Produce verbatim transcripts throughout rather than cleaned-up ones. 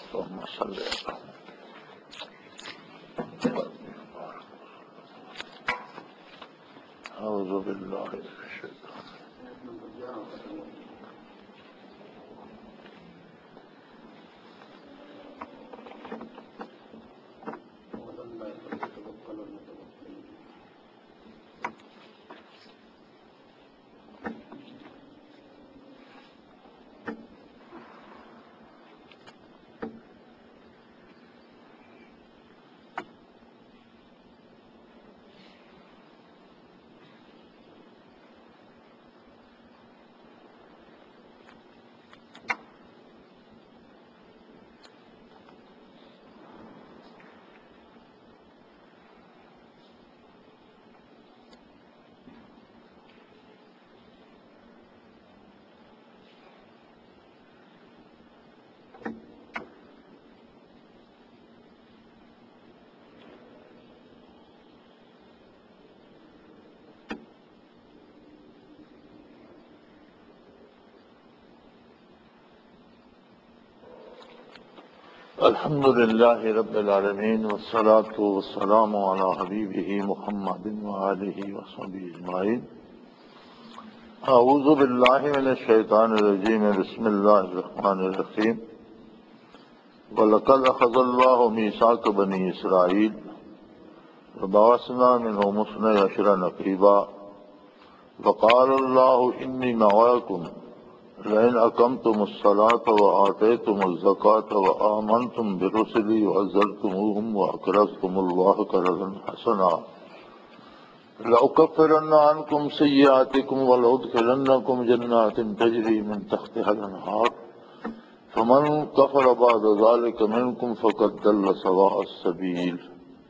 اللهم صل على اعوذ باللہ من الشیطان الحمد للہ رب العالمین والصلاة والسلام علی حبیبہ محمد وآلہ وصحبہ اجمعین. اعوذ باللہ من الشیطان الرجیم. بسم اللہ الرحمن الرحیم. وَلَقَدْ أَخَذَ اللَّهُ مِيثَاقَ بَنِي إِسْرَائِيلَ وَبَعَثْنَا مِنْهُمُ اثْنَيْ عَشَرَ نَقِيبًا وَقَالَ اللَّهُ إِنِّي مَعَكُمْ لئن أقمتم الصلاة وآتيتم الزكاة وآمنتم برسلي وعزرتموهم وأقرضتم الله قرضا حسنا لأكفرن عنكم سيئاتكم ولأدخلنكم جنات تجري من تحتها الأنهار فمن كفر بعد ذلك منكم فقد ضل سواء السبيل.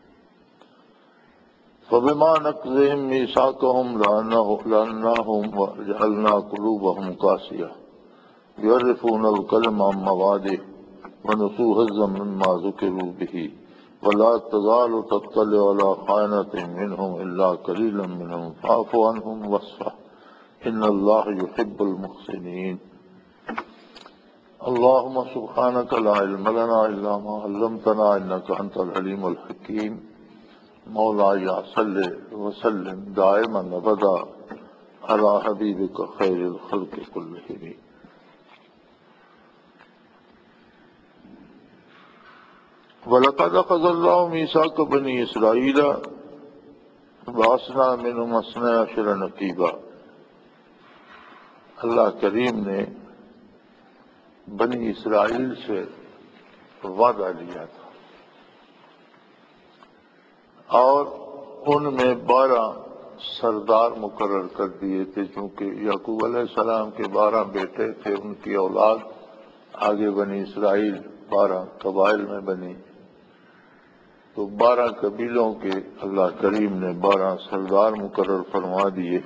فبما نقضهم ميثاقهم لعناهم وجعلنا قلوبهم قاسية يحرفون الكلم عن مواضعه ونسوا حظا مما ذكروا به ولا تزال تطلع على خائنة منهم إلا قليلا منهم فاعف عنهم واصفح إن الله يحب المحسنين. اللهم سبحانك لا علم لنا إلا ما علمتنا إنك أنت العليم الحكيم. مولاي صل وسلم دائما ابدا على حبيبك خير الخلق كلهم. وَلَقَدْ أَخَذَ اللَّهُ مِيثَاقَ بَنِي إِسْرَائِيلَ وَبَعَثْنَا مِنْهُمْ اثْنَيْ عَشَرَ نَقِيبًا. اللہ کریم نے بنی اسرائیل سے وعدہ لیا تھا اور ان میں بارہ سردار مقرر کر دیے تھے. چونکہ یعقوب علیہ السلام کے بارہ بیٹے تھے، ان کی اولاد آگے بنی اسرائیل بارہ قبائل میں بنی، تو بارہ قبیلوں کے اللہ کریم نے بارہ سردار مقرر فرما دیے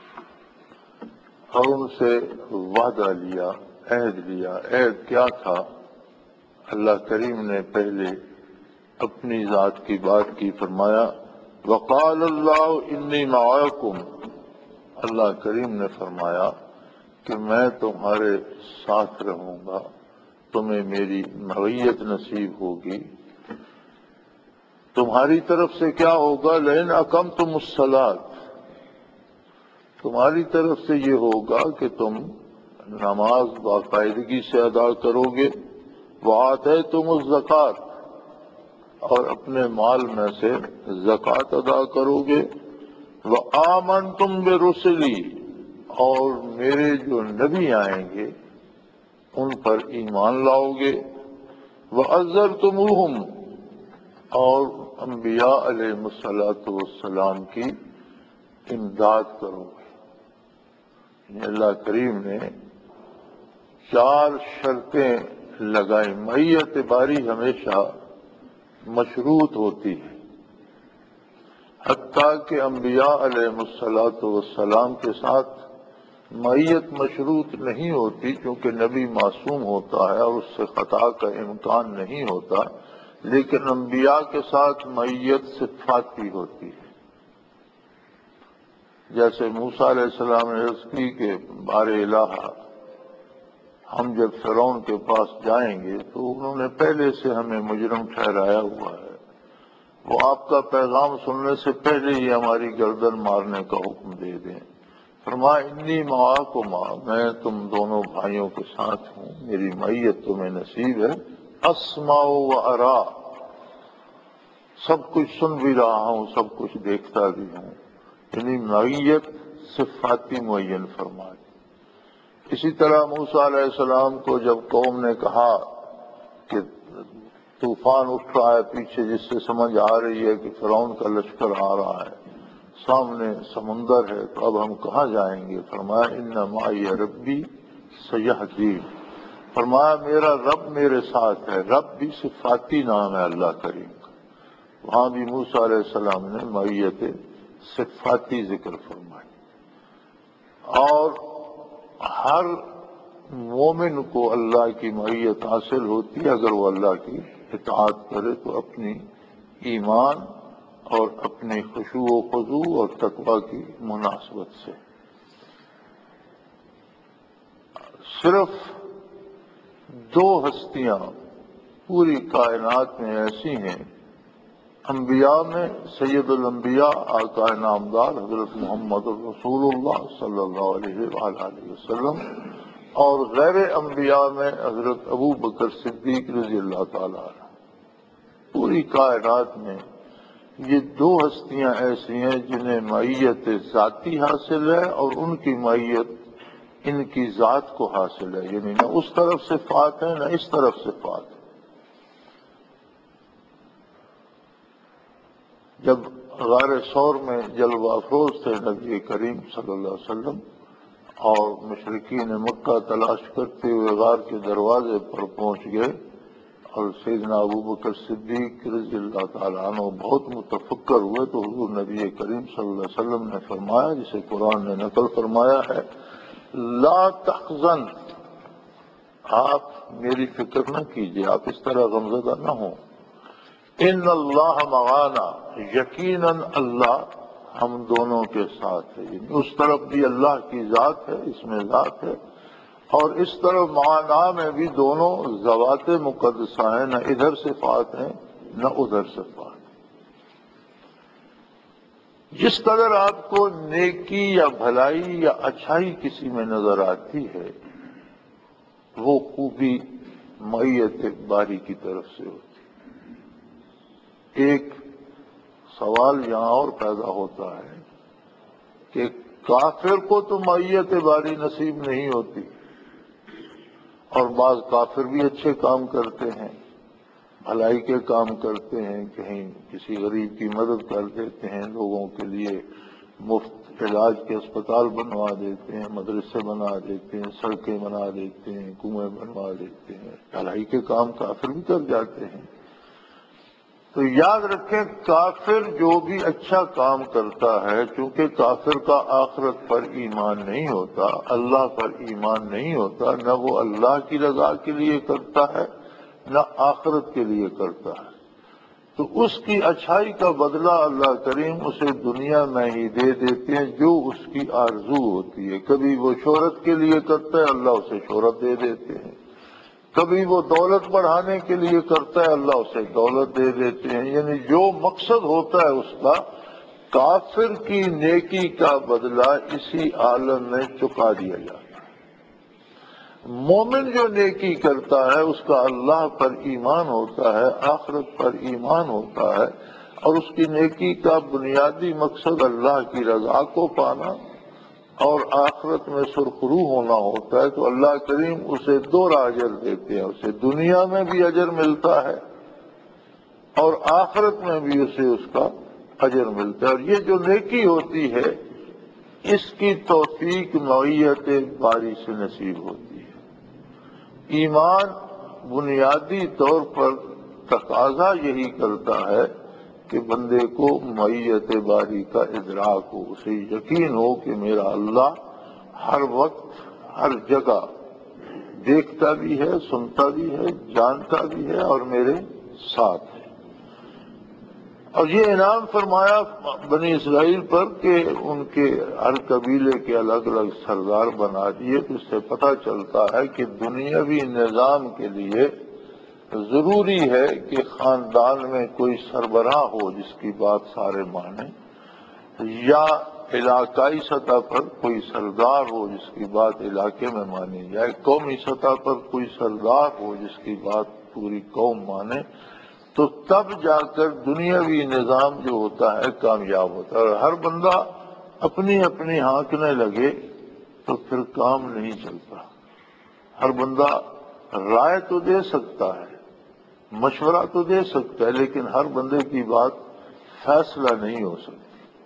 اور ان سے وعدہ لیا، عہد لیا. عہد کیا تھا؟ اللہ کریم نے پہلے اپنی ذات کی بات کی، فرمایا وقال اللہ انی معکم. اللہ کریم نے فرمایا کہ میں تمہارے ساتھ رہوں گا، تمہیں میری معیت نصیب ہوگی. تمہاری طرف سے کیا ہوگا؟ لئن اقمتم الصلاۃ، تمہاری طرف سے یہ ہوگا کہ تم نماز باقاعدگی سے ادا کرو گے. وآتیتم الزکوٰۃ، اور اپنے مال میں سے زکوٰۃ ادا کرو گے. وآمنتم برسلی، اور میرے جو نبی آئیں گے ان پر ایمان لاؤ گے. وعزرتموہم، اور انبیاء علیہ الصلوۃ والسلام کی امداد کرو گے. یعنی اللہ کریم نے چار شرطیں لگائیں. معیت باری ہمیشہ مشروط ہوتی ہے، حتیٰ کہ انبیاء علیہ الصلوۃ والسلام کے ساتھ معیت مشروط نہیں ہوتی، کیونکہ نبی معصوم ہوتا ہے اور اس سے خطا کا امکان نہیں ہوتا. لیکن انبیاء کے ساتھ معیت صفاتی ہوتی ہے. جیسے موسیٰ علیہ السلام نے عرض کی کہ بار الہ ہم جب فرعون کے پاس جائیں گے تو انہوں نے پہلے سے ہمیں مجرم ٹھہرایا ہوا ہے، وہ آپ کا پیغام سننے سے پہلے ہی ہماری گردن مارنے کا حکم دے دیں۔ فرمایا انی معاکما، میں تم دونوں بھائیوں کے ساتھ ہوں، میری معیت تمہیں نصیب ہے۔ اسمع و ارا، سب کچھ سن بھی رہا ہوں، سب کچھ دیکھتا بھی ہوں، یعنی معیت صفاتی معین فرمائی۔ اسی طرح موسیٰ علیہ السلام کو جب قوم نے کہا کہ طوفان اٹھ رہا ہے پیچھے، جس سے سمجھ آ رہی ہے کہ فرعون کا لشکر آ رہا ہے، سامنے سمندر ہے، تو اب ہم کہاں جائیں گے؟ فرمایا ان معی ربی سیہدین، فرمایا میرا رب میرے ساتھ ہے۔ رب بھی صفاتی نام ہے اللہ کریم کا، وہاں بھی موسیٰ علیہ السلام نے معیت صفاتی ذکر فرمائی۔ اور ہر مومن کو اللہ کی معیت حاصل ہوتی ہے اگر وہ اللہ کی اطاعت کرے تو اپنی ایمان اور اپنی خشوع و خضوع اور تقوی کی مناسبت سے۔ صرف دو ہستیاں پوری کائنات میں ایسی ہیں، انبیاء میں سید الانبیاء آقا نامدار حضرت محمد رسول اللہ صلی اللہ علیہ وآلہ وسلم، اور غیر انبیاء میں حضرت ابو بکر صدیق رضی اللہ تعالیٰ عنہ۔ پوری کائنات میں یہ دو ہستیاں ایسی ہیں جنہیں معیت ذاتی حاصل ہے اور ان کی معیت ان کی ذات کو حاصل ہے، یعنی نہ اس طرف صفات ہیں نہ اس طرف صفات ہیں۔ جب غار ثور میں جلوہ افروز تھے نبی کریم صلی اللہ علیہ وسلم، اور مشرکین مکہ تلاش کرتے ہوئے غار کے دروازے پر پہنچ گئے، اور سیدنا ابو بکر صدیق رضی اللہ تعالیٰ عنہ بہت متفکر ہوئے، تو حضور نبی کریم صلی اللہ علیہ وسلم نے فرمایا، جسے قرآن نے نقل فرمایا ہے، لا تحزن، آپ میری فکر نہ کیجیے، آپ اس طرح غمزدہ نہ ہوں، ان اللہ معانا، یقیناً اللہ ہم دونوں کے ساتھ ہے، یعنی اس طرف بھی اللہ کی ذات ہے، اس میں ذات ہے، اور اس طرف معنا میں بھی دونوں ذوات مقدسہ ہیں، نہ ادھر صفات ہیں نہ ادھر صفات۔ جس قدر آپ کو نیکی یا بھلائی یا اچھائی کسی میں نظر آتی ہے، وہ خوبی معیت باری کی طرف سے ہوتی ہے۔ ایک سوال یہاں اور پیدا ہوتا ہے کہ کافر کو تو معیت باری نصیب نہیں ہوتی، اور بعض کافر بھی اچھے کام کرتے ہیں، بھلائی کے کام کرتے ہیں، کہیں کسی غریب کی مدد کر دیتے ہیں، لوگوں کے لیے مفت علاج کے اسپتال بنوا دیتے ہیں، مدرسے بنا دیتے ہیں، سڑکیں بنا دیتے ہیں، کنویں بنوا دیتے ہیں، بھلائی کے کام کافر بھی کر جاتے ہیں۔ تو یاد رکھیں کافر جو بھی اچھا کام کرتا ہے، چونکہ کافر کا آخرت پر ایمان نہیں ہوتا، اللہ پر ایمان نہیں ہوتا، نہ وہ اللہ کی رضا کے لیے کرتا ہے نہ آخرت کے لیے کرتا ہے، تو اس کی اچھائی کا بدلہ اللہ کریم اسے دنیا میں ہی دے دیتے ہیں جو اس کی آرزو ہوتی ہے۔ کبھی وہ شہرت کے لیے کرتا ہے، اللہ اسے شہرت دے دیتے ہیں، کبھی وہ دولت بڑھانے کے لیے کرتا ہے، اللہ اسے دولت دے دیتے ہیں، یعنی جو مقصد ہوتا ہے اس کا، کافر کی نیکی کا بدلہ اسی عالم میں چکا دیا جاتا ہے۔ مومن جو نیکی کرتا ہے اس کا اللہ پر ایمان ہوتا ہے، آخرت پر ایمان ہوتا ہے، اور اس کی نیکی کا بنیادی مقصد اللہ کی رضا کو پانا اور آخرت میں سرخرو ہونا ہوتا ہے، تو اللہ کریم اسے دو اجر دیتے ہیں، اسے دنیا میں بھی اجر ملتا ہے اور آخرت میں بھی اسے اس کا اجر ملتا ہے۔ اور یہ جو نیکی ہوتی ہے اس کی توفیق معیت باری سے نصیب ہوتی ہے۔ ایمان بنیادی طور پر تقاضا یہی کرتا ہے کہ بندے کو معیت باری کا ادراک ہو، اسے یقین ہو کہ میرا اللہ ہر وقت ہر جگہ دیکھتا بھی ہے، سنتا بھی ہے، جانتا بھی ہے اور میرے ساتھ ہے۔ اور یہ انعام فرمایا بنی اسرائیل پر کہ ان کے ہر قبیلے کے الگ الگ سردار بنا دیے، تو اس سے پتہ چلتا ہے کہ دنیاوی نظام کے لیے ضروری ہے کہ خاندان میں کوئی سربراہ ہو جس کی بات سارے مانیں، یا علاقائی سطح پر کوئی سردار ہو جس کی بات علاقے میں مانی جائے، قومی سطح پر کوئی سردار ہو جس کی بات پوری قوم مانے، تو تب جا کر دنیاوی نظام جو ہوتا ہے کامیاب ہوتا ہے۔ اور ہر بندہ اپنی اپنی ہانکنے لگے تو پھر کام نہیں چلتا۔ ہر بندہ رائے تو دے سکتا ہے، مشورہ تو دے سکتا ہے، لیکن ہر بندے کی بات فیصلہ نہیں ہو سکتی۔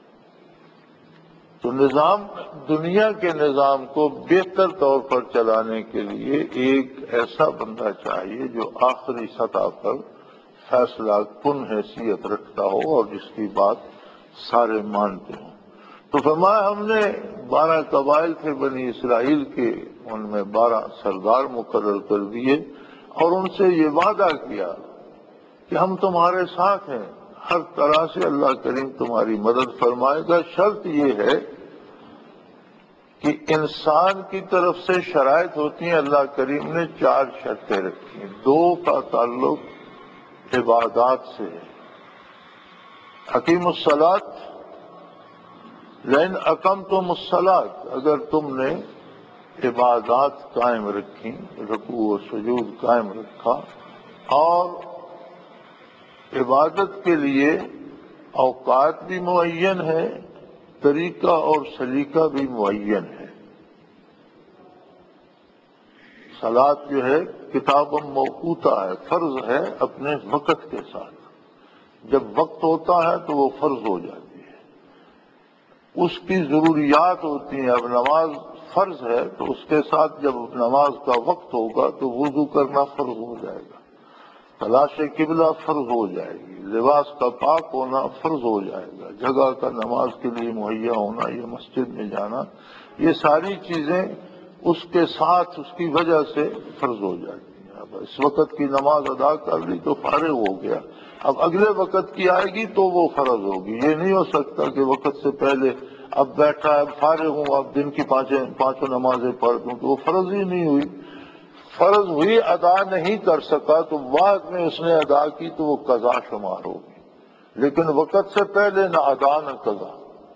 تو نظام، دنیا کے نظام کو بہتر طور پر چلانے کے لیے ایک ایسا بندہ چاہیے جو آخری سطح پر فیصلہ کن حیثیت رکھتا ہو اور جس کی بات سارے مانتے ہوں۔ تو فرمایا ہم نے بارہ قبائل تھے بنی اسرائیل کے، ان میں بارہ سردار مقرر کر دیے اور ان سے یہ وعدہ کیا کہ ہم تمہارے ساتھ ہیں، ہر طرح سے اللہ کریم تمہاری مدد فرمائے گا۔ شرط یہ ہے کہ انسان کی طرف سے شرائط ہوتی ہیں، اللہ کریم نے چار شرطیں رکھی ہیں۔ دو کا تعلق عبادات سے ہے، اقیموا الصلاۃ، لئن اقمتم الصلاۃ، اگر تم نے عبادات قائم رکھی، رکوع و سجود قائم رکھا، اور عبادت کے لیے اوقات بھی معین ہے، طریقہ اور سلیقہ بھی معین ہے۔ صلاۃ جو ہے کتاب موقوتہ ہے، فرض ہے اپنے وقت کے ساتھ، جب وقت ہوتا ہے تو وہ فرض ہو جاتی ہے، اس کی ضروریات ہوتی ہیں۔ اب نماز فرض ہے تو اس کے ساتھ جب نماز کا وقت ہوگا تو وضو کرنا فرض ہو جائے گا، تلاش قبلہ فرض ہو جائے گی، لباس کا پاک ہونا فرض ہو جائے گا، جگہ کا نماز کے لیے مہیا ہونا، یہ مسجد میں جانا، یہ ساری چیزیں اس کے ساتھ اس کی وجہ سے فرض ہو جاتی ہیں۔ اب اس وقت کی نماز ادا کر لی تو فارغ ہو گیا، اب اگلے وقت کی آئے گی تو وہ فرض ہوگی۔ یہ نہیں ہو سکتا کہ وقت سے پہلے اب بیٹھا ہے، اب فارغ ہوں، اب دن کی پانچوں نمازیں پڑھ دوں، تو وہ فرض ہی نہیں ہوئی۔ فرض ہوئی، ادا نہیں کر سکا تو بعد میں اس نے ادا کی تو وہ قضا شمار ہوگی، لیکن وقت سے پہلے نہ ادا نہ قضا۔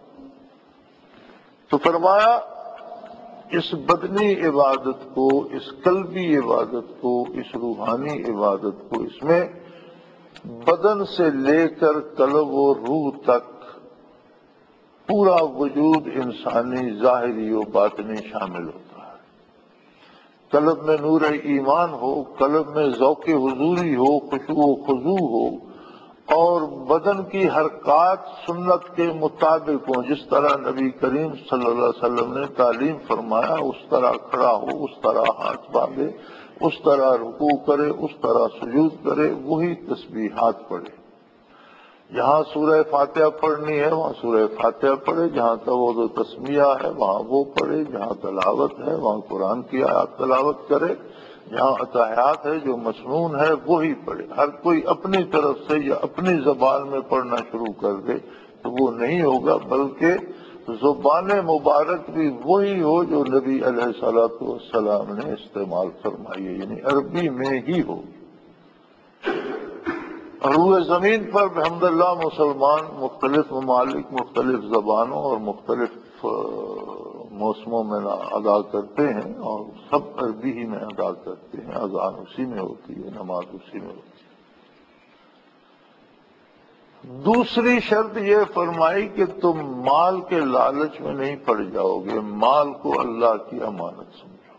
تو فرمایا اس بدنی عبادت کو، اس قلبی عبادت کو، اس روحانی عبادت کو، اس میں بدن سے لے کر قلب و روح تک پورا وجود انسانی ظاہری و باطنی شامل ہوتا ہے۔ قلب میں نور ایمان ہو، قلب میں ذوق حضوری ہو، خشوع و خضوع ہو، اور بدن کی حرکات سنت کے مطابق ہوں، جس طرح نبی کریم صلی اللہ علیہ وسلم نے تعلیم فرمایا اس طرح کھڑا ہو، اس طرح ہاتھ باندھے، اس طرح رکوع کرے، اس طرح سجود کرے، وہی تسبیحات پڑھے۔ جہاں سورہ فاتحہ پڑھنی ہے وہاں سورہ فاتحہ پڑھے، جہاں تعوذ و تسمیہ ہے وہاں وہ پڑھے، جہاں تلاوت ہے وہاں قرآن کی آیات تلاوت کرے، جہاں اتحیات ہے جو مسنون ہے وہی پڑھے۔ ہر کوئی اپنی طرف سے یا اپنی زبان میں پڑھنا شروع کر دے تو وہ نہیں ہوگا، بلکہ زبان مبارک بھی وہی ہو جو نبی علیہ الصلوۃ والسلام نے استعمال فرمائی ہے، یعنی عربی میں ہی ہو۔ روئے زمین پر بحمداللہ مسلمان مختلف ممالک، مختلف زبانوں اور مختلف موسموں میں ادا کرتے ہیں، اور سب عربی ہی میں ادا کرتے ہیں، اذان اسی میں ہوتی ہے، نماز اسی میں ہوتی ہے۔ دوسری شرط یہ فرمائی کہ تم مال کے لالچ میں نہیں پڑ جاؤ گے، مال کو اللہ کی امانت سمجھو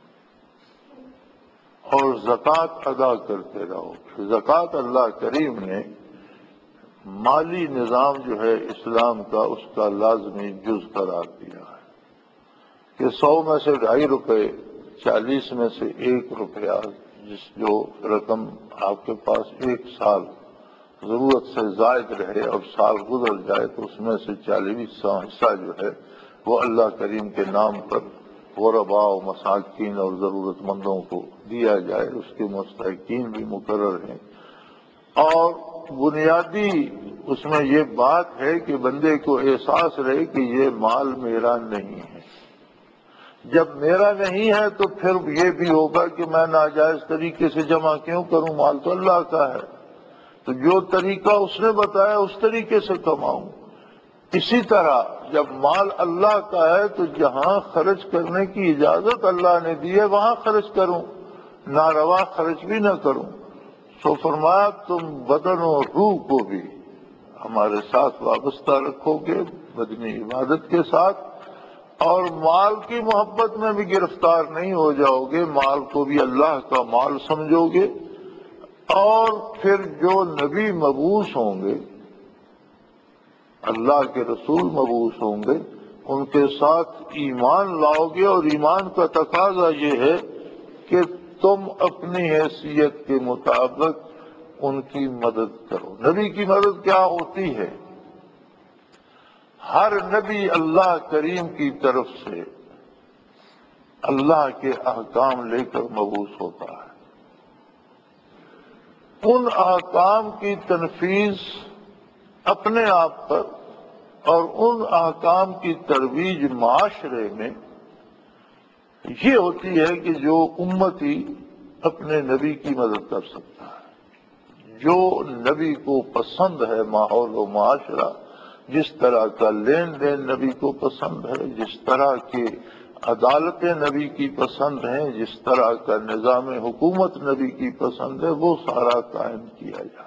اور زکوٰۃ ادا کرتے رہو۔ زکوٰۃ اللہ کریم نے مالی نظام جو ہے اسلام کا، اس کا لازمی جز قرار دیا ہے کہ سو میں سے ڈھائی روپے، چالیس میں سے ایک روپیہ، جس جو رقم آپ کے پاس ایک سال ضرورت سے زائد رہے اور سال گزر جائے تو اس میں سے چالیسواں حصہ جو ہے وہ اللہ کریم کے نام پر غرباء و مساکین اور ضرورت مندوں کو دیا جائے۔ اس کے مستحقین بھی مقرر ہیں، اور بنیادی اس میں یہ بات ہے کہ بندے کو احساس رہے کہ یہ مال میرا نہیں ہے۔ جب میرا نہیں ہے تو پھر یہ بھی ہوگا کہ میں ناجائز طریقے سے جمع کیوں کروں، مال تو اللہ کا ہے، تو جو طریقہ اس نے بتایا اس طریقے سے کماؤں۔ اسی طرح جب مال اللہ کا ہے تو جہاں خرچ کرنے کی اجازت اللہ نے دی ہے وہاں خرچ کروں، ناروا خرچ بھی نہ کروں۔ سو فرمایا تم بدن و روح کو بھی ہمارے ساتھ وابستہ رکھو گے بدنی عبادت کے ساتھ، اور مال کی محبت میں بھی گرفتار نہیں ہو جاؤ گے، مال کو بھی اللہ کا مال سمجھو گے، اور پھر جو نبی مبعوث ہوں گے، اللہ کے رسول مبعوث ہوں گے، ان کے ساتھ ایمان لاؤ گے، اور ایمان کا تقاضا یہ ہے کہ تم اپنی حیثیت کے مطابق ان کی مدد کرو۔ نبی کی مدد کیا ہوتی ہے؟ ہر نبی اللہ کریم کی طرف سے اللہ کے احکام لے کر مبعوث ہوتا ہے، ان احکام کی تنفیذ اپنے آپ پر اور ان احکام کی ترویج معاشرے میں یہ ہوتی ہے کہ جو امتی اپنے نبی کی مدد کر سکتا ہے، جو نبی کو پسند ہے ماحول و معاشرہ، جس طرح کا لین دین نبی کو پسند ہے، جس طرح کی عدالتیں نبی کی پسند ہیں، جس طرح کا نظام حکومت نبی کی پسند ہے، وہ سارا قائم کیا جائے۔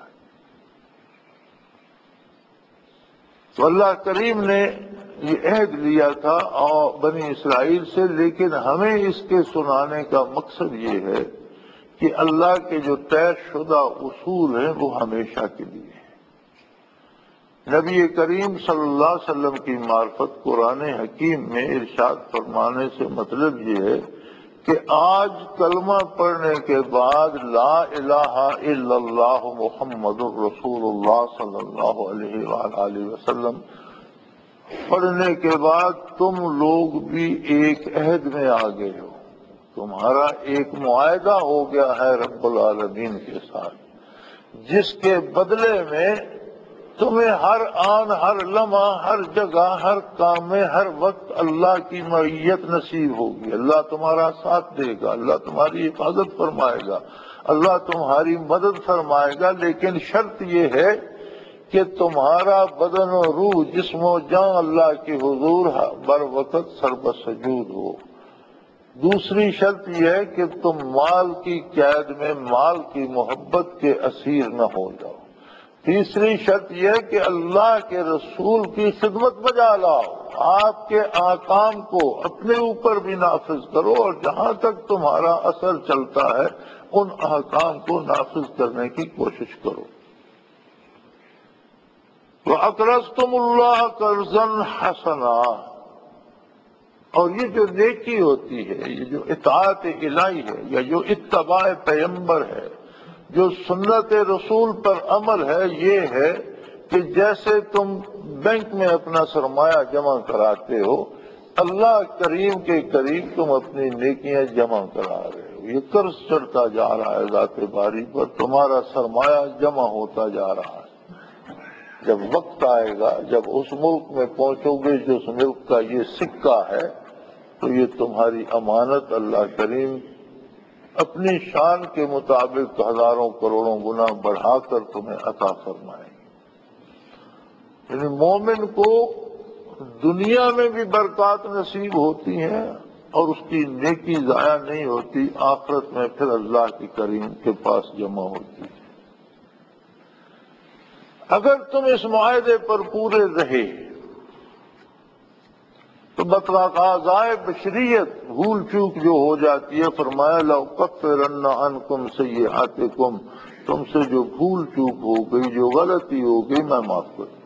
تو اللہ کریم نے یہ عہد لیا تھا اور بنی اسرائیل سے، لیکن ہمیں اس کے سنانے کا مقصد یہ ہے کہ اللہ کے جو طے شدہ اصول ہیں وہ ہمیشہ کے لیے ہیں۔ نبی کریم صلی اللہ علیہ وسلم کی معرفت قرآن حکیم میں ارشاد فرمانے سے مطلب یہ ہے کہ آج کلمہ پڑھنے کے بعد لا الہ الا اللہ محمد الرسول اللہ صلی اللہ علیہ وآلہ وسلم پڑھنے کے بعد تم لوگ بھی ایک عہد میں آ گئے ہو، تمہارا ایک معاہدہ ہو گیا ہے رب العالمین کے ساتھ، جس کے بدلے میں تمہیں ہر آن، ہر لمحہ، ہر جگہ، ہر کام میں، ہر وقت اللہ کی معیت نصیب ہوگی، اللہ تمہارا ساتھ دے گا، اللہ تمہاری حفاظت فرمائے گا، اللہ تمہاری مدد فرمائے گا، لیکن شرط یہ ہے کہ تمہارا بدن و روح، جسم و جان اللہ کے حضور بر وقت سربسجود ہو۔ دوسری شرط یہ ہے کہ تم مال کی قید میں، مال کی محبت کے اسیر نہ ہو جاؤ۔ تیسری شرط یہ ہے کہ اللہ کے رسول کی خدمت بجا لاؤ، آپ کے احکام کو اپنے اوپر بھی نافذ کرو، اور جہاں تک تمہارا اثر چلتا ہے ان احکام کو نافذ کرنے کی کوشش کرو۔ وَأَقْرَضْتُمُ اللَّهَ قَرْضًا حَسَنًا، اور یہ جو نیکی ہوتی ہے، یہ جو اطاعت الہی ہے، یا جو اتباع پیغمبر ہے، جو سنت رسول پر عمل ہے، یہ ہے کہ جیسے تم بینک میں اپنا سرمایہ جمع کراتے ہو، اللہ کریم کے قریب تم اپنی نیکیاں جمع کرا رہے ہو، یہ قرض چڑھتا جا رہا ہے ذات باری پر، تمہارا سرمایہ جمع ہوتا جا رہا ہے۔ جب وقت آئے گا، جب اس ملک میں پہنچو گے جس ملک کا یہ سکہ ہے، تو یہ تمہاری امانت اللہ کریم اپنی شان کے مطابق ہزاروں کروڑوں گنا بڑھا کر تمہیں عطا فرمائیں گے۔ یعنی مومن کو دنیا میں بھی برکات نصیب ہوتی ہیں اور اس کی نیکی ضائع نہیں ہوتی، آخرت میں پھر اللہ کی کریم کے پاس جمع ہوتی ہے۔ اگر تم اس معاہدے پر پورے رہے تو بتقاضائے بشریت بھول چوک جو ہو جاتی ہے، فرمایا لَأُكَفِّرَنَّ عَنْكُمْ سَيِّئَاتِكُمْ، تم سے جو بھول چوک ہو گئی، جو غلطی ہو گئی، میں معاف کر دوں۔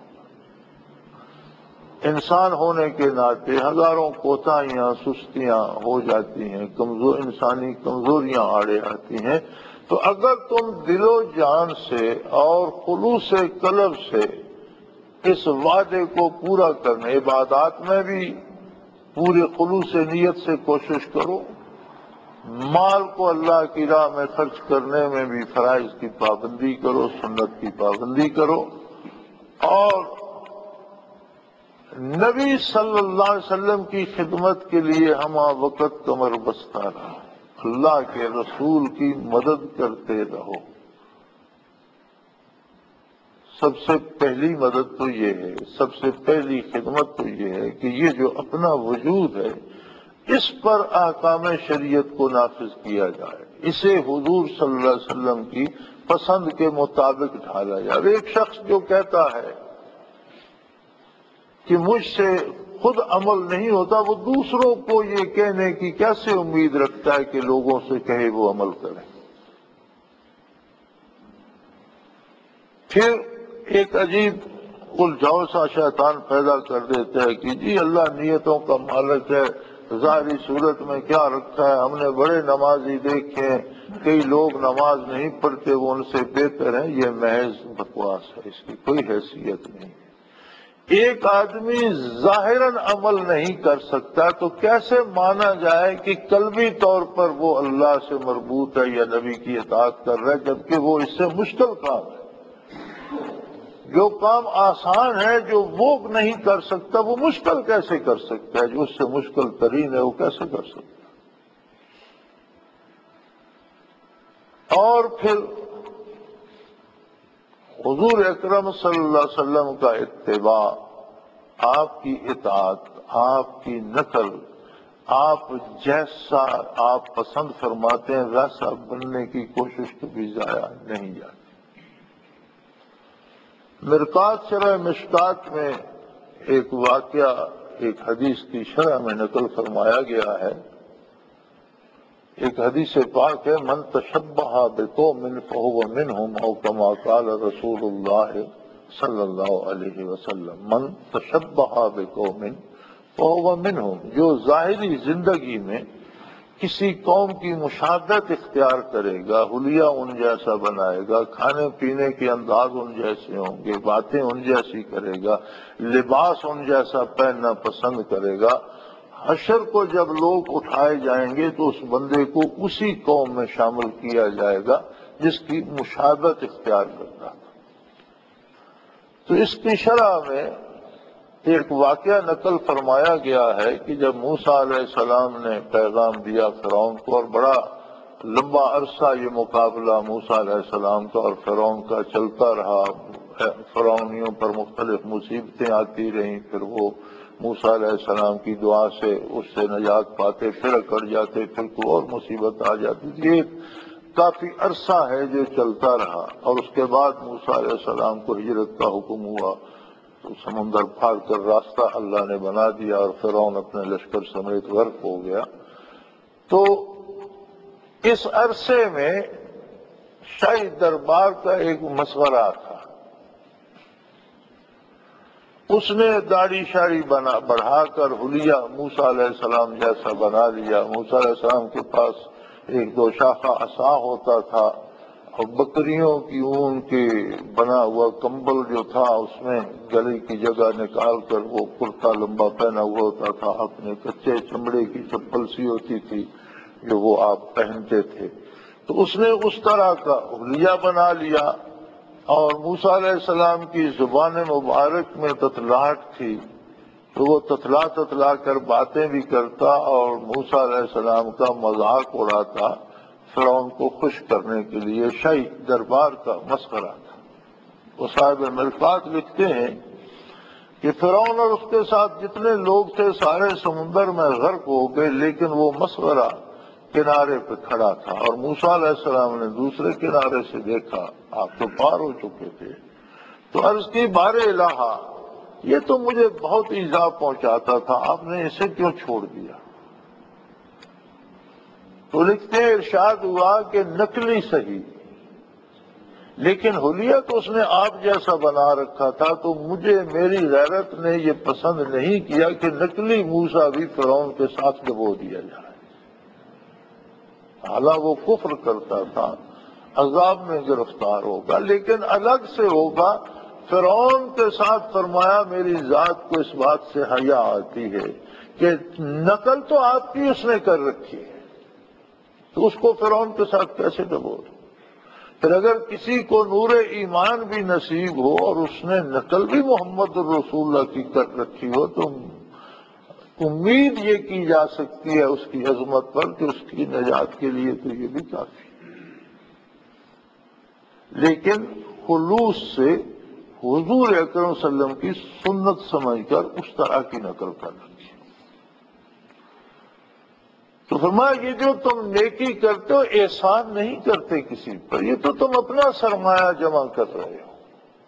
انسان ہونے کے ناطے ہزاروں کوتاہیاں، سستیاں ہو جاتی ہیں، کمزور انسانی کمزوریاں آڑے آتی ہیں، تو اگر تم دل و جان سے اور خلوص قلب سے اس وعدے کو پورا کرنے، عبادات میں بھی پورے خلوص نیت سے کوشش کرو، مال کو اللہ کی راہ میں خرچ کرنے میں بھی فرائض کی پابندی کرو، سنت کی پابندی کرو، اور نبی صلی اللہ علیہ وسلم کی خدمت کے لیے ہمہ وقت کمر بستہ رہو، اللہ کے رسول کی مدد کرتے رہو۔ سب سے پہلی مدد تو یہ ہے، سب سے پہلی خدمت تو یہ ہے کہ یہ جو اپنا وجود ہے اس پر احکام شریعت کو نافذ کیا جائے، اسے حضور صلی اللہ علیہ وسلم کی پسند کے مطابق ڈھالا جائے۔ ایک شخص جو کہتا ہے کہ مجھ سے خود عمل نہیں ہوتا، وہ دوسروں کو یہ کہنے کی کیسے امید رکھتا ہے کہ لوگوں سے کہے وہ عمل کرے؟ پھر ایک عجیب الجھاؤ سا شیطان پیدا کر دیتا ہے کہ جی اللہ نیتوں کا مالک ہے، ظاہری صورت میں کیا رکھا ہے، ہم نے بڑے نمازی دیکھے ہیں، کئی لوگ نماز نہیں پڑھتے وہ ان سے بہتر ہیں۔ یہ محض بکواس ہے، اس کی کوئی حیثیت نہیں۔ ایک آدمی ظاہراً عمل نہیں کر سکتا تو کیسے مانا جائے کہ قلبی طور پر وہ اللہ سے مربوط ہے یا نبی کی اطاعت کر رہا ہے، جبکہ وہ اس سے مشکل کام ہے۔ جو کام آسان ہے جو وہ نہیں کر سکتا وہ مشکل کیسے کر سکتا ہے؟ جو اس سے مشکل ترین ہے وہ کیسے کر سکتا ہے؟ اور پھر حضور اکرم صلی اللہ علیہ وسلم کا اتباع، آپ کی اطاعت، آپ کی نقل، آپ جیسا آپ پسند فرماتے ہیں ویسا بننے کی کوشش کبھی ضائع نہیں جاتی۔ مرقات شرح مشکات میں ایک واقعہ ایک حدیث کی شرح میں نقل فرمایا گیا ہے۔ ایک حدیث پاک ہے، من تشبہ بقوم فہو منہم او کما قال رسول اللہ صلی اللہ علیہ وسلم، من تشبہ بقوم فہو منہم، جو ظاہری زندگی میں کسی قوم کی مشابہت اختیار کرے گا، حلیہ ان جیسا بنائے گا، کھانے پینے کے انداز ان جیسے ہوں گے، باتیں ان جیسی کرے گا، لباس ان جیسا پہننا پسند کرے گا، حشر کو جب لوگ اٹھائے جائیں گے تو اس بندے کو اسی قوم میں شامل کیا جائے گا جس کی مشابہت اختیار کرتا تھا۔ تو اس کی شرح میں ایک واقعہ نقل فرمایا گیا ہے کہ جب موسیٰ علیہ السلام نے پیغام دیا فرعون کو، اور بڑا لمبا عرصہ یہ مقابلہ موسیٰ علیہ السلام کا اور فرعون کا چلتا رہا، فرعونیوں پر مختلف مصیبتیں آتی رہیں، پھر وہ موسیٰ علیہ السلام کی دعا سے اس سے نجات پاتے، پھر اکڑ جاتے، پھر کوئی اور مصیبت آ جاتی تھی۔ یہ کافی عرصہ ہے جو چلتا رہا، اور اس کے بعد موسیٰ علیہ السلام کو ہجرت کا حکم ہوا تو سمندر پھاڑ کر راستہ اللہ نے بنا دیا اور فرعون اپنے لشکر سمیت غرق ہو گیا۔ تو اس عرصے میں شاہی دربار کا ایک مشورہ تھا، اس نے داڑھی شاڑھی بنا بڑھا کر حلیہ موسیٰ علیہ السلام جیسا بنا لیا۔ موسیٰ علیہ السلام کے پاس ایک دو شاخہ عصا ہوتا تھا، اور بکریوں کی اون کے بنا ہوا کمبل جو تھا اس میں گلے کی جگہ نکال کر وہ کرتا لمبا پہنا ہوا ہوتا تھا، اپنے کچے چمڑے کی چپل سی ہوتی تھی جو وہ آپ پہنتے تھے۔ تو اس نے اس طرح کا حلیہ بنا لیا، اور موسیٰ علیہ السلام کی زبان مبارک میں تتلاہٹ تھی تو وہ تتلا تتلا کر باتیں بھی کرتا اور موسیٰ علیہ السلام کا مذاق اڑاتا، فرعون کو خوش کرنے کے لیے شاہی دربار کا مسخرہ تھا۔ وہ صاحب مرقات لکھتے ہیں کہ فرعون اور اس کے ساتھ جتنے لوگ تھے سارے سمندر میں غرق ہو گئے، لیکن وہ مسخرہ کنارے پہ کھڑا تھا، اور موسیٰ علیہ السلام نے دوسرے کنارے سے دیکھا، آپ تو پار ہو چکے تھے، تو عرض کی بار الہ، یہ تو مجھے بہت ایذا پہنچاتا تھا، آپ نے اسے کیوں چھوڑ دیا؟ تو لکھتے ہیں ارشاد ہوا کہ نقلی صحیح، لیکن حلیہ تو اس نے آپ جیسا بنا رکھا تھا، تو مجھے میری غیرت نے یہ پسند نہیں کیا کہ نقلی موسیٰ بھی فرعون کے ساتھ ڈبو دیا جائے۔ حالانکہ وہ کفر کرتا تھا، عذاب میں گرفتار ہوگا، لیکن الگ سے ہوگا۔ فرعون کے ساتھ فرمایا میری ذات کو اس بات سے حیا آتی ہے کہ نقل تو آپ کی اس نے کر رکھی ہے، تو اس کو فرعون کے ساتھ کیسے ڈبو دو؟ پھر اگر کسی کو نور ایمان بھی نصیب ہو اور اس نے نقل بھی محمد الرسول اللہ کی کر رکھی ہو تو امید یہ کی جا سکتی ہے اس کی عظمت پر کہ اس کی نجات کے لیے تو یہ بھی کافی ہے۔ لیکن خلوص سے حضور اکرم صلی اللہ علیہ وسلم کی سنت سمجھ کر اس طرح کی نقل کر رکھی۔ تو فرمایا یہ جو تم نیکی کرتے ہو احسان نہیں کرتے کسی پر، یہ تو تم اپنا سرمایہ جمع کر رہے ہو،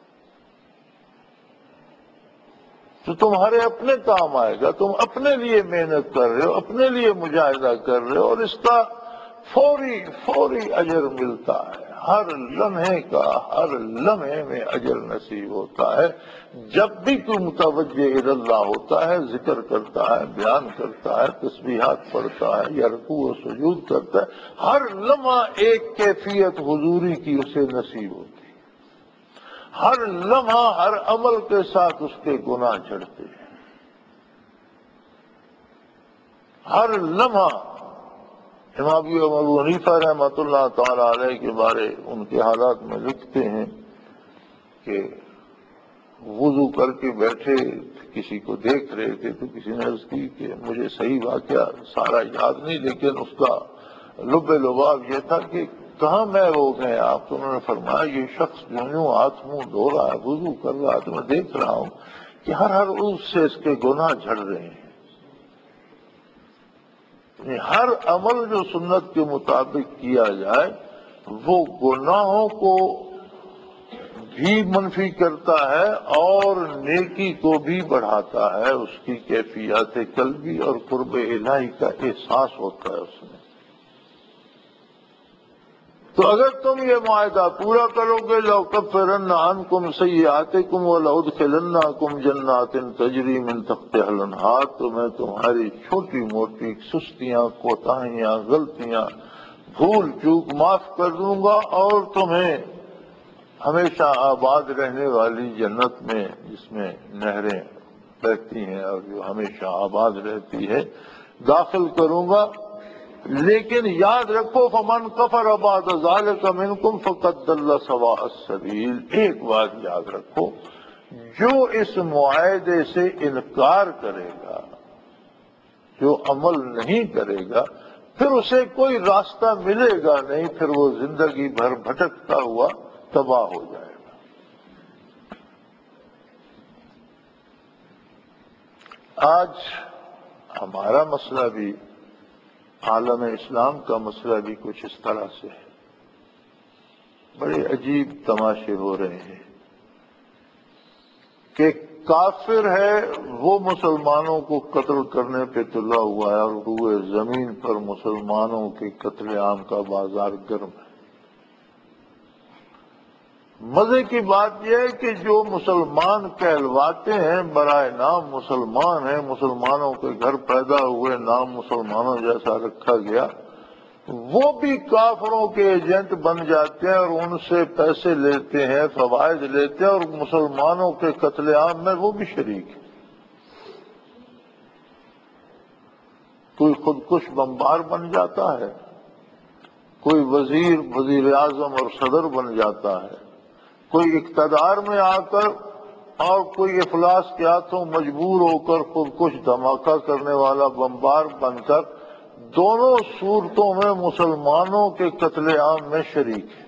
تو تمہارے اپنے کام آئے گا، تم اپنے لیے محنت کر رہے ہو، اپنے لیے مجاہدہ کر رہے ہو، اور اس کا فوری فوری اجر ملتا ہے، ہر لمحے کا ہر لمحے میں اجر نصیب ہوتا ہے۔ جب بھی کوئی متوجہ الی اللہ ہوتا ہے، ذکر کرتا ہے، بیان کرتا ہے، تسبیحات پڑھتا ہے یا رکوع و سجود کرتا ہے، ہر لمحہ ایک کیفیت حضوری کی اسے نصیب ہوتی ہے۔ ہر لمحہ ہر عمل کے ساتھ اس کے گناہ جھڑتے ہیں، ہر لمحہ۔ امام ابو حنیفہ رحمۃ اللہ تعالی علیہ کے بارے ان کے حالات میں لکھتے ہیں کہ وضو کر کے بیٹھے کسی کو دیکھ رہے تھے تو کسی نے عرض کی کہ مجھے صحیح واقعہ سارا یاد نہیں، لیکن اس کا لب لباب یہ تھا کہ کہاں میں ہو گئے آپ؟ تو انہوں نے فرمایا یہ شخص جو یوں ہاتھ منہ دھو رہا ہے، وضو کر رہا ہے، تو میں دیکھ رہا ہوں کہ ہر ہر عضو سے اس کے گناہ جھڑ رہے ہیں۔ یعنی ہر عمل جو سنت کے مطابق کیا جائے وہ گناہوں کو بھی منفی کرتا ہے اور نیکی کو بھی بڑھاتا ہے، اس کی کیفیات قلبی اور قرب الہی کا احساس ہوتا ہے اس میں۔ تو اگر تم یہ معاہدہ پورا کرو گے لَأُكَفِّرَنَّ عَنْكُمْ سَيِّئَاتِكُمْ وَلَأُدْخِلَنَّكُمْ جَنَّاتٍ تَجْرِي مِن تَحْتِهَا الْأَنْهَارُ، تو میں تمہاری چھوٹی موٹی سستیاں، کوتاہیاں، غلطیاں، بھول چوک معاف کر دوں گا اور تمہیں ہمیشہ آباد رہنے والی جنت میں جس میں نہریں بہتی ہیں اور جو ہمیشہ آباد رہتی ہے داخل کروں گا۔ لیکن یاد رکھو فمن کفر بعد ذلک منکم فقد ضل سواء السبیل، ایک بات یاد رکھو، جو اس معاہدے سے انکار کرے گا، جو عمل نہیں کرے گا، پھر اسے کوئی راستہ ملے گا نہیں، پھر وہ زندگی بھر بھٹکتا ہوا تباہ ہو جائے گا۔ آج ہمارا مسئلہ بھی، عالم اسلام کا مسئلہ بھی کچھ اس طرح سے ہے۔ بڑے عجیب تماشے ہو رہے ہیں کہ کافر ہے وہ مسلمانوں کو قتل کرنے پہ تلا ہوا ہے اور روئے زمین پر مسلمانوں کے قتل عام کا بازار گرم ہے۔ مزے کی بات یہ ہے کہ جو مسلمان کہلواتے ہیں برائے نام مسلمان ہیں، مسلمانوں کے گھر پیدا ہوئے، نام مسلمانوں جیسا رکھا گیا، وہ بھی کافروں کے ایجنٹ بن جاتے ہیں اور ان سے پیسے لیتے ہیں، فوائد لیتے ہیں، اور مسلمانوں کے قتل عام میں وہ بھی شریک ہیں۔ کوئی خودکش بمبار بن جاتا ہے، کوئی وزیر وزیر اعظم اور صدر بن جاتا ہے، کوئی اقتدار میں آ کر اور کوئی افلاس کے ہاتھوں مجبور ہو کر خودکش دھماکہ کرنے والا بمبار بن کر دونوں صورتوں میں مسلمانوں کے قتل عام میں شریک ہے۔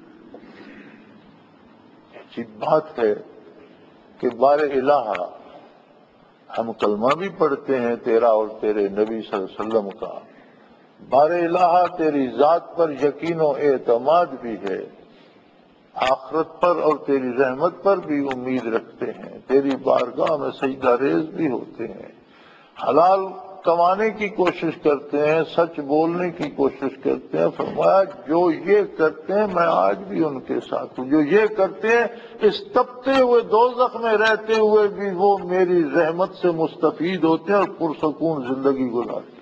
عجیب بات ہے کہ بار الہ ہم کلمہ بھی پڑھتے ہیں تیرا اور تیرے نبی صلی اللہ علیہ وسلم کا، بار الہ تیری ذات پر یقین و اعتماد بھی ہے، آخرت پر اور تیری رحمت پر بھی امید رکھتے ہیں، تیری بارگاہ میں سجدہ ریز بھی ہوتے ہیں، حلال کمانے کی کوشش کرتے ہیں، سچ بولنے کی کوشش کرتے ہیں۔ فرمایا جو یہ کرتے ہیں میں آج بھی ان کے ساتھ ہوں، جو یہ کرتے ہیں اس تپتے ہوئے دوزخ میں رہتے ہوئے بھی وہ میری رحمت سے مستفید ہوتے ہیں اور پرسکون زندگی گزارتے ہیں۔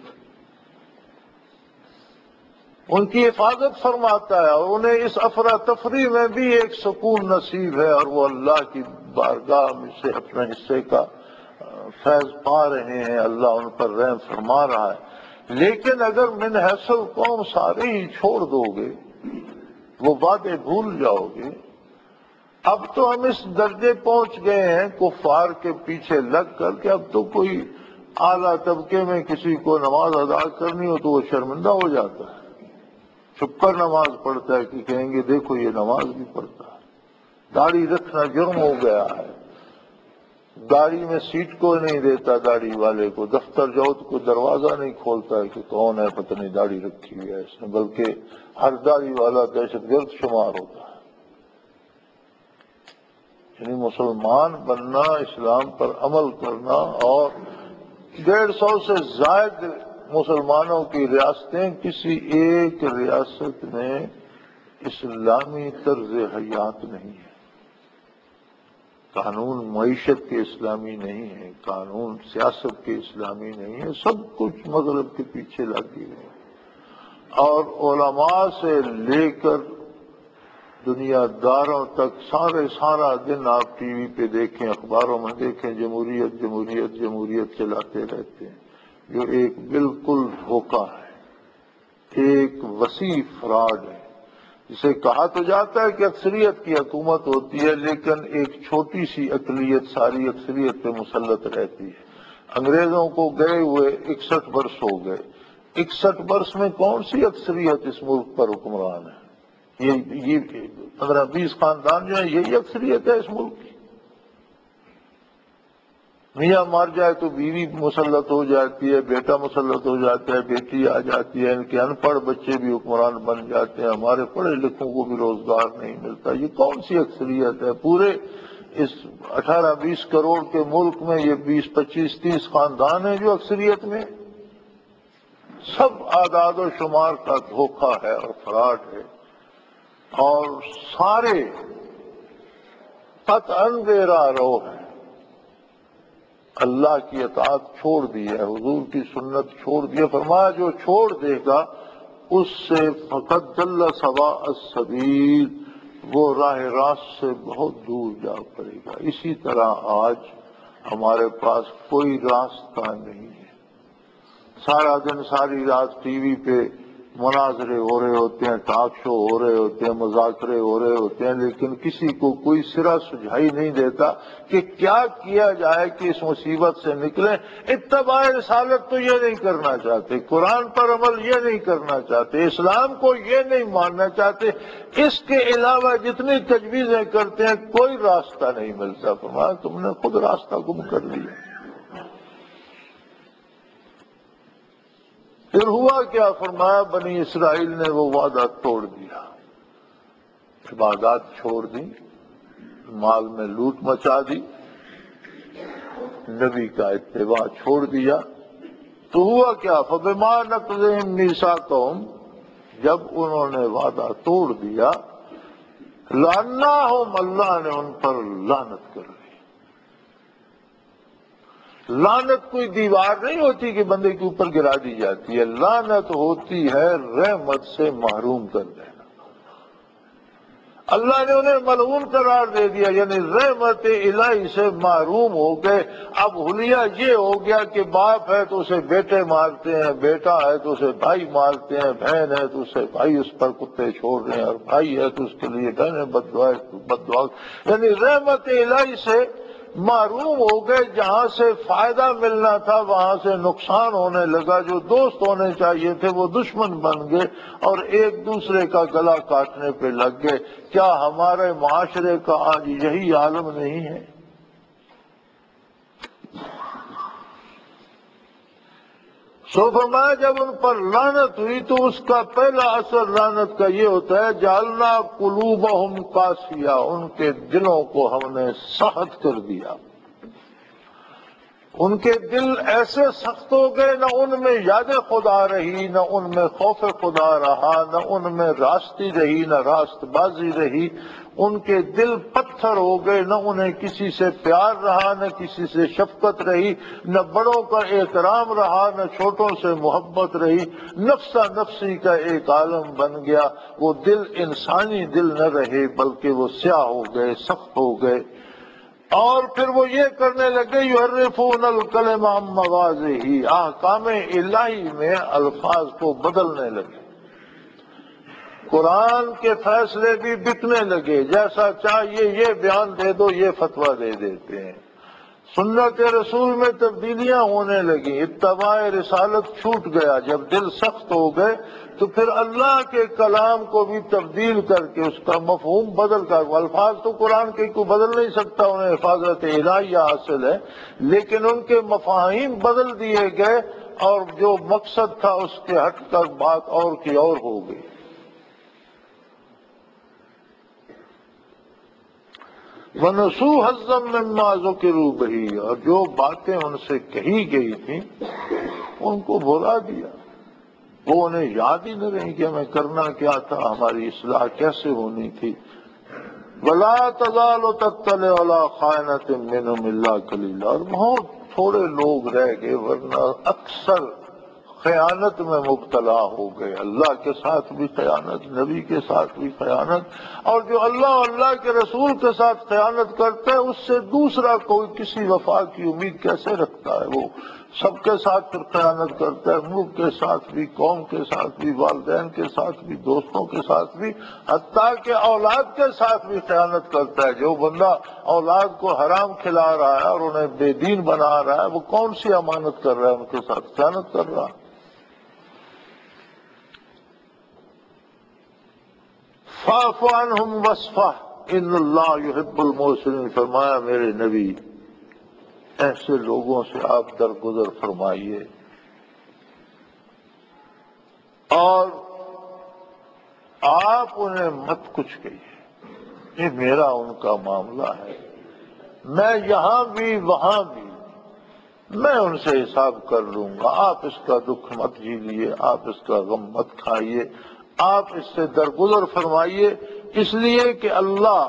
ان کی حفاظت فرماتا ہے اور انہیں اس افراتفری میں بھی ایک سکون نصیب ہے، اور وہ اللہ کی بارگاہ میں سے اپنے حصے کا فیض پا رہے ہیں، اللہ ان پر رحم فرما رہا ہے۔ لیکن اگر من حیث القوم سارے ہی چھوڑ دو گے وہ وعدے بھول جاؤ گے۔ اب تو ہم اس درجے پہنچ گئے ہیں کفار کے پیچھے لگ کر کہ اب تو کوئی اعلیٰ طبقے میں کسی کو نماز ادا کرنی ہو تو وہ شرمندہ ہو جاتا ہے، چھپ کر نماز پڑھتا ہے کہ کہیں گے دیکھو یہ نماز بھی پڑھتا ہے۔ داڑھی رکھنا جرم ہو گیا ہے، داڑھی میں سیٹ کو نہیں دیتا، داڑھی والے کو دفتر جاؤ تو کوئی دروازہ نہیں کھولتا ہے کہ کون ہے، پتہ نہیں داڑھی رکھی ہوئی ہے اس نے، بلکہ ہر داڑھی والا دہشت گرد شمار ہوتا ہے۔ یعنی مسلمان بننا، اسلام پر عمل کرنا، اور ڈیڑھ سو سے زائد مسلمانوں کی ریاستیں، کسی ایک ریاست میں اسلامی طرز حیات نہیں ہے، قانون معیشت کے اسلامی نہیں ہے، قانون سیاست کے اسلامی نہیں ہے، سب کچھ مغرب کے پیچھے لگ گئے۔ اور علماء سے لے کر دنیا داروں تک سارے سارا دن آپ ٹی وی پہ دیکھیں، اخباروں میں دیکھیں، جمہوریت جمہوریت جمہوریت چلاتے رہتے ہیں، جو ایک بالکل دھوکہ ہے، ایک وسیع فراڈ ہے، جسے کہا تو جاتا ہے کہ اکثریت کی حکومت ہوتی ہے، لیکن ایک چھوٹی سی اقلیت ساری اکثریت پہ مسلط رہتی ہے۔ انگریزوں کو گئے ہوئے اکسٹھ برس ہو گئے، اکسٹھ برس میں کون سی اکثریت اس ملک پر حکمران ہے؟ یہ پندرہ بیس خاندان جو ہیں یہی اکثریت ہے اس ملک کی۔ میاں مر جائے تو بیوی مسلط ہو جاتی ہے، بیٹا مسلط ہو جاتا ہے، بیٹی آ جاتی ہے، ان کے ان پڑھ بچے بھی حکمران بن جاتے ہیں، ہمارے پڑھے لکھوں کو بھی روزگار نہیں ملتا۔ یہ کون سی اکثریت ہے؟ پورے اس اٹھارہ بیس کروڑ کے ملک میں یہ بیس پچیس تیس خاندان ہیں جو اکثریت میں، سب اعداد و شمار کا دھوکہ ہے اور فراڈ ہے، اور سارے قطعاً بے راہ رو ہیں۔ اللہ کی اطاعت چھوڑ دی ہے، حضور کی سنت چھوڑ دی ہے، فرمایا جو چھوڑ دے گا اس سے فقط ضل سواء السبیل، وہ راہ راست سے بہت دور جا پڑے گا۔ اسی طرح آج ہمارے پاس کوئی راستہ نہیں ہے، سارا دن ساری رات ٹی وی پہ مناظرے ہو رہے ہوتے ہیں، ٹاک شو ہو رہے ہوتے ہیں، مذاکرے ہو رہے ہوتے ہیں، لیکن کسی کو کوئی سرا سجھائی نہیں دیتا کہ کیا کیا جائے کہ اس مصیبت سے نکلیں۔ اتباع رسالت تو یہ نہیں کرنا چاہتے، قرآن پر عمل یہ نہیں کرنا چاہتے، اسلام کو یہ نہیں ماننا چاہتے، اس کے علاوہ جتنی تجویزیں کرتے ہیں کوئی راستہ نہیں ملتا۔ فرمایا تم نے خود راستہ گم کر لیا۔ پھر ہوا کیا؟ فرمایا بنی اسرائیل نے وہ وعدہ توڑ دیا، عبادات چھوڑ دی، مال میں لوٹ مچا دی، نبی کا اتباع چھوڑ دیا۔ تو ہوا کیا؟ فبما نقضہم میثاقہم، جب انہوں نے وعدہ توڑ دیا، لعناہم، اللہ نے ان پر لعنت کر دی۔ لعنت کوئی دیوار نہیں ہوتی کہ بندے کے اوپر گرا دی جاتی ہے، لعنت ہوتی ہے رحمت سے محروم کر دینا۔ اللہ نے انہیں ملعون قرار دے دیا، یعنی رحمت الہی سے محروم ہو گئے۔ اب حلیہ یہ ہو گیا کہ باپ ہے تو اسے بیٹے مارتے ہیں، بیٹا ہے تو اسے بھائی مارتے ہیں، بہن ہے تو اسے بھائی اس پر کتے چھوڑ رہے ہیں، اور بھائی ہے تو اس کے لیے بہنیں بد دعا بد دعا، یعنی رحمت الہی سے محروم ہو گئے۔ جہاں سے فائدہ ملنا تھا وہاں سے نقصان ہونے لگا، جو دوست ہونے چاہیے تھے وہ دشمن بن گئے اور ایک دوسرے کا گلا کاٹنے پہ لگ گئے۔ کیا ہمارے معاشرے کا آج یہی عالم نہیں ہے؟ سو فرمایا جب ان پر لعنت ہوئی تو اس کا پہلا اثر لعنت کا یہ ہوتا ہے، جعلنا قلوبہم قاسیہ، ان کے دلوں کو ہم نے سخت کر دیا۔ ان کے دل ایسے سخت ہو گئے، نہ ان میں یاد خدا رہی، نہ ان میں خوف خدا رہا، نہ ان میں راستی رہی، نہ راست بازی رہی۔ ان کے دل پتھر ہو گئے، نہ انہیں کسی سے پیار رہا، نہ کسی سے شفقت رہی، نہ بڑوں کا احترام رہا، نہ چھوٹوں سے محبت رہی۔ نفسا نفسی کا ایک عالم بن گیا، وہ دل انسانی دل نہ رہے بلکہ وہ سیاہ ہو گئے، سخت ہو گئے۔ اور پھر وہ یہ کرنے لگے، یحرفون الکلم عن مواضعہ، احکام الہی میں الفاظ کو بدلنے لگے۔ قرآن کے فیصلے بھی بکنے لگے، جیسا چاہیے یہ بیان دے دو یہ فتویٰ دے دیتے ہیں۔ سنت رسول میں تبدیلیاں ہونے لگیں، اتباع رسالت چھوٹ گیا۔ جب دل سخت ہو گئے تو پھر اللہ کے کلام کو بھی تبدیل کر کے اس کا مفہوم بدل کر، الفاظ تو قرآن کے کوئی بدل نہیں سکتا، انہیں حفاظت الہیہ حاصل ہے، لیکن ان کے مفاہیم بدل دیے گئے اور جو مقصد تھا اس کے ہٹ کر بات اور کی اور ہو گئی۔ وَنَسُوا حَظًّا مِّمَّا ذُكِرُوا بِهِ، اور جو باتیں ان سے کہی گئی تھیں ان کو بھلا دیا، وہ انہیں یاد ہی نہ رہی کہ ہمیں کرنا کیا تھا، ہماری اصلاح کیسے ہونی تھی۔ وَلَا تَزَالُ تَطَّلِعُ عَلَىٰ خَائِنَةٍ مِّنْهُمْ إِلَّا قَلِيلًا، اور بہت تھوڑے لوگ رہ گئے ورنہ اکثر خیانت میں مبتلا ہو گئے، اللہ کے ساتھ بھی خیانت، نبی کے ساتھ بھی خیانت، اور جو اللہ اور اللہ کے رسول کے ساتھ خیانت کرتا ہے اس سے دوسرا کوئی کسی وفا کی امید کیسے رکھتا ہے؟ وہ سب کے ساتھ پھر خیانت کرتا ہے، ملک کے ساتھ بھی، قوم کے ساتھ بھی، والدین کے ساتھ بھی، دوستوں کے ساتھ بھی، حتیٰ کہ اولاد کے ساتھ بھی خیانت کرتا ہے۔ جو بندہ اولاد کو حرام کھلا رہا ہے اور انہیں بے دین بنا رہا ہے وہ کون سی امانت کر رہا ہے؟ ان کے ساتھ خیانت کر رہا ہے۔ فَاعْفُ عَنْهُمْ وَاصْفَحْ إِنَّ اللَّهَ يُحِبُّ الْمُحْسِنِينَ، فرمایا میرے نبی ایسے لوگوں سے آپ درگزر فرمائیے اور آپ انہیں مت کچھ کہیے، یہ میرا ان کا معاملہ ہے، میں یہاں بھی وہاں بھی میں ان سے حساب کر لوں گا، آپ اس کا دکھ مت جھیلیے، آپ اس کا غم مت کھائیے، آپ اس سے درگزر فرمائیے، اس لیے کہ اللہ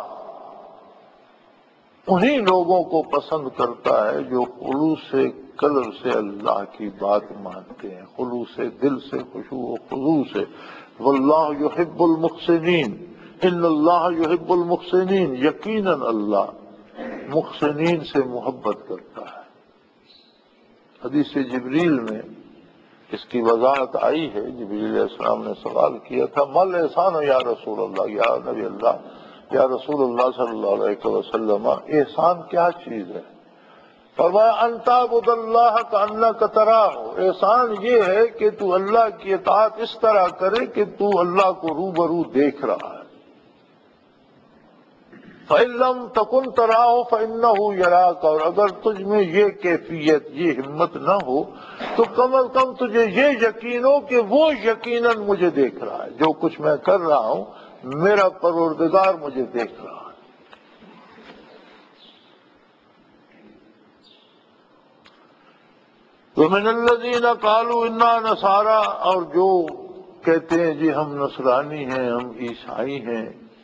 انہی لوگوں کو پسند کرتا ہے جو خلوص قلب سے اللہ کی بات مانتے ہیں، خلوص دل سے، خشوع و خضوع سے۔ واللہ یحب المحسنین، ان اللہ یحب المحسنین، یقیناً اللہ محسنین سے محبت کرتا ہے۔ حدیث جبریل میں اس کی وضاحت آئی ہے، جبریل علیہ السلام نے سوال کیا تھا مل احسان یا رسول اللہ، یا نبی اللہ، یا رسول اللہ صلی اللہ علیہ وسلم، احسان کیا چیز ہے؟ فرمایا ان تعبد اللہ کانک تراہ، احسان یہ ہے کہ تو اللہ کی اطاعت اس طرح کرے کہ تو اللہ کو روبرو دیکھ رہا ہے۔ فَإِن لَّمْ تَكُن تَرَاهُ فَإِنَّهُ يَرَاكَ، اور اگر تجھ میں یہ کیفیت، یہ ہمت نہ ہو تو کم از کم تجھے یہ یقین ہو کہ وہ یقیناً مجھے دیکھ رہا ہے، جو کچھ میں کر رہا ہوں میرا پروردگار مجھے دیکھ رہا ہے۔ وَمِنَ الَّذِينَ قَالُوا إِنَّا نَصَارَىٰ، اور جو کہتے ہیں جی ہم نصرانی ہیں، ہم عیسائی ہیں،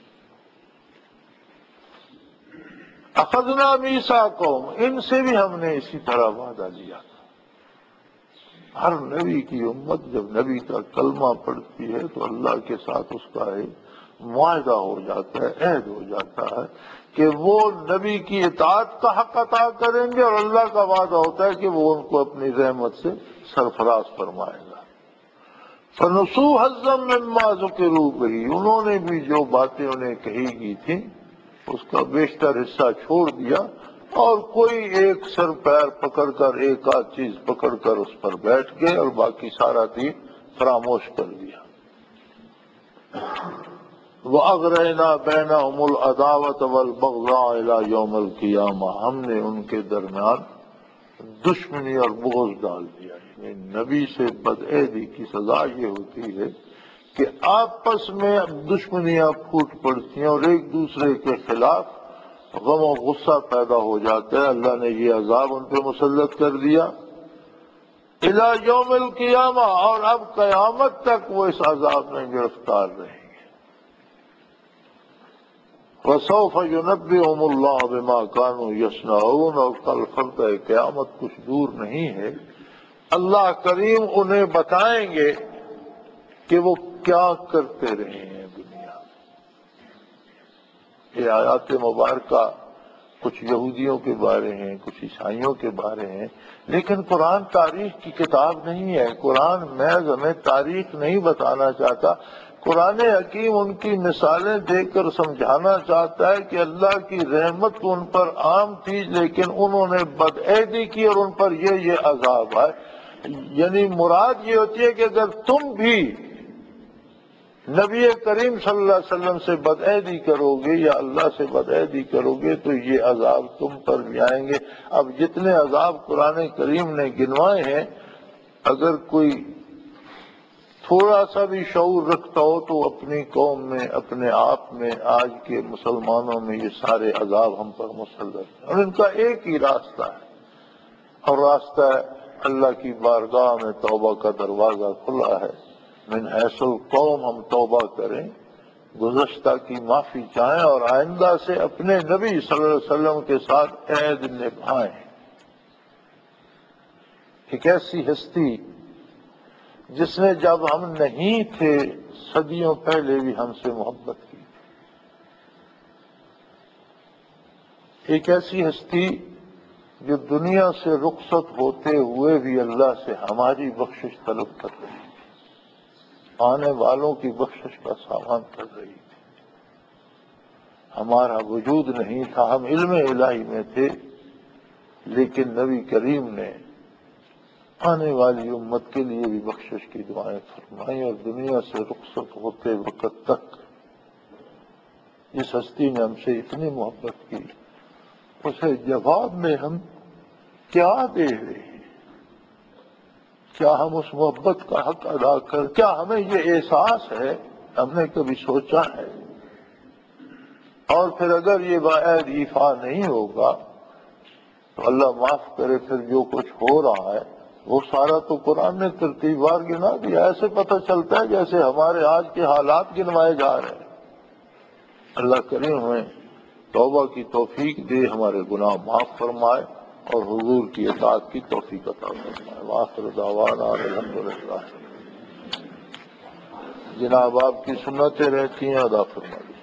اخذنا میثاقہم، ان سے بھی ہم نے اسی طرح وعدہ لیا تھا۔ ہر نبی کی امت جب نبی کا کلمہ پڑھتی ہے تو اللہ کے ساتھ اس کا ایک معاہدہ ہو جاتا ہے، عہد ہو جاتا ہے کہ وہ نبی کی اطاعت کا حق عطا کریں گے، اور اللہ کا وعدہ ہوتا ہے کہ وہ ان کو اپنی رحمت سے سرفراز فرمائے گا۔ فَنَسُوا حَظًّا مِّمَّا ذُكِرُوا بِهِ، انہوں نے بھی جو باتیں انہیں کہی گئی تھیں اس کا بیشتر حصہ چھوڑ دیا، اور کوئی ایک سر پیر پکڑ کر، ایک آدھ چیز پکڑ کر اس پر بیٹھ گئے اور باقی سارا دین فراموش کر دیا۔ وَأَغْرَيْنَا بَيْنَهُمُ الْعَدَاوَةَ وَالْبَغْضَاءَ إِلَىٰ يَوْمِ الْقِيَامَةِ، ہم نے ان کے درمیان دشمنی اور بغض ڈال دیا۔ یعنی نبی سے بدعہدی کی سزا یہ ہوتی ہے کہ آپس میں دشمنیاں پھوٹ پڑتی ہیں اور ایک دوسرے کے خلاف غم و غصہ پیدا ہو جاتا ہے۔ اللہ نے یہ عذاب ان پہ مسلط کر دیا الی یوم القیامہ، اور اب قیامت تک وہ اس عذاب میں گرفتار رہیں گے۔ وَسَوْفَ يُنَبِّئُهُمُ اللَّهُ بِمَا كَانُوا يَصْنَعُونَ، اور کل فرض قیامت کچھ دور نہیں ہے، اللہ کریم انہیں بتائیں گے کہ وہ کیا کرتے رہے ہیں دنیا میں۔ یہ آیات مبارکہ کچھ یہودیوں کے بارے ہیں، کچھ عیسائیوں کے بارے ہیں، لیکن قرآن تاریخ کی کتاب نہیں ہے۔ قرآن محض ہمیں تاریخ نہیں بتانا چاہتا، قرآن حکیم ان کی مثالیں دے کر سمجھانا چاہتا ہے کہ اللہ کی رحمت تو ان پر عام تھی، لیکن انہوں نے بدعہدی کی اور ان پر یہ یہ عذاب ہے۔ یعنی مراد یہ ہوتی ہے کہ اگر تم بھی نبی کریم صلی اللہ علیہ وسلم سے بدعہدی کرو گے یا اللہ سے بدعہدی کرو گے تو یہ عذاب تم پر بھی آئیں گے۔ اب جتنے عذاب قرآن کریم نے گنوائے ہیں، اگر کوئی تھوڑا سا بھی شعور رکھتا ہو تو اپنی قوم میں، اپنے آپ میں، آج کے مسلمانوں میں یہ سارے عذاب ہم پر مسلط ہیں، اور ان کا ایک ہی راستہ ہے، اور راستہ ہے اللہ کی بارگاہ میں توبہ کا دروازہ کھلا ہے۔ من حیث القوم ہم توبہ کریں، گزشتہ کی معافی چاہیں، اور آئندہ سے اپنے نبی صلی اللہ علیہ وسلم کے ساتھ عہد نبھائیں۔ ایک ایسی ہستی جس نے جب ہم نہیں تھے صدیوں پہلے بھی ہم سے محبت کی، ایک ایسی ہستی جو دنیا سے رخصت ہوتے ہوئے بھی اللہ سے ہماری بخشش طلب کر رہی، آنے والوں کی بخشش کا سامان کر رہی تھی۔ ہمارا وجود نہیں تھا، ہم علم الہی میں تھے، لیکن نبی کریم نے آنے والی امت کے لیے بھی بخشش کی دعائیں فرمائیں، اور دنیا سے رخصت ہوتے وقت تک جس ہستی نے ہم سے اتنی محبت کی، اسے جواب میں ہم کیا دے رہے ہیں؟ کیا ہم اس محبت کا حق ادا کر، کیا ہمیں یہ احساس ہے؟ ہم نے کبھی سوچا ہے؟ اور پھر اگر یہ باعث ایفا نہیں ہوگا تو اللہ معاف کرے، پھر جو کچھ ہو رہا ہے وہ سارا تو قرآن نے ترتیب وار گنا دیا۔ ایسے پتہ چلتا ہے جیسے ہمارے آج کے حالات گنوائے جا رہے ہیں۔ اللہ کریم ہمیں توبہ کی توفیق دے، ہمارے گناہ معاف فرمائے، اور حضور کی اطاعت کی توفیق عطا فرمائے۔ وآخر دعوانا الحمدللہ۔ جناب آپ کی سنتیں رہتی ہیں، ادا فرمائے۔